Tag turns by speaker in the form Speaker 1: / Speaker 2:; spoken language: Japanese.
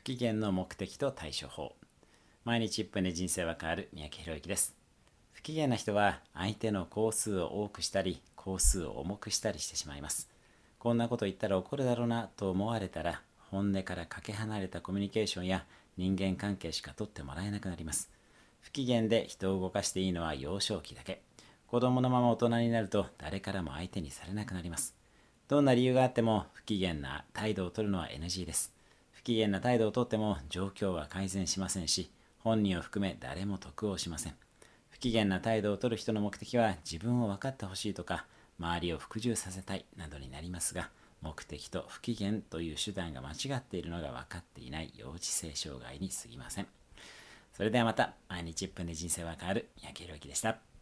Speaker 1: 機嫌の目的と対処法。毎日1分で人生は変わる。三宅宏之です。不機嫌な人は相手の工数を多くしたり工数を重くしたりしてしまいます。こんなこと言ったら怒るだろうなと思われたら、本音からかけ離れたコミュニケーションや人間関係しか取ってもらえなくなります。不機嫌で人を動かしていいのは幼少期だけ。子供のまま大人になると誰からも相手にされなくなります。どんな理由があっても不機嫌な態度を取るのは NG です。不機嫌な態度をとっても状況は改善しませんし、本人を含め誰も得をしません。不機嫌な態度を取る人の目的は自分を分かってほしいとか、周りを服従させたいなどになりますが、目的と不機嫌という手段が間違っているのが分かっていない幼稚性障害に過ぎません。それではまた、毎日1分で人生は変わる。三宅宏之でした。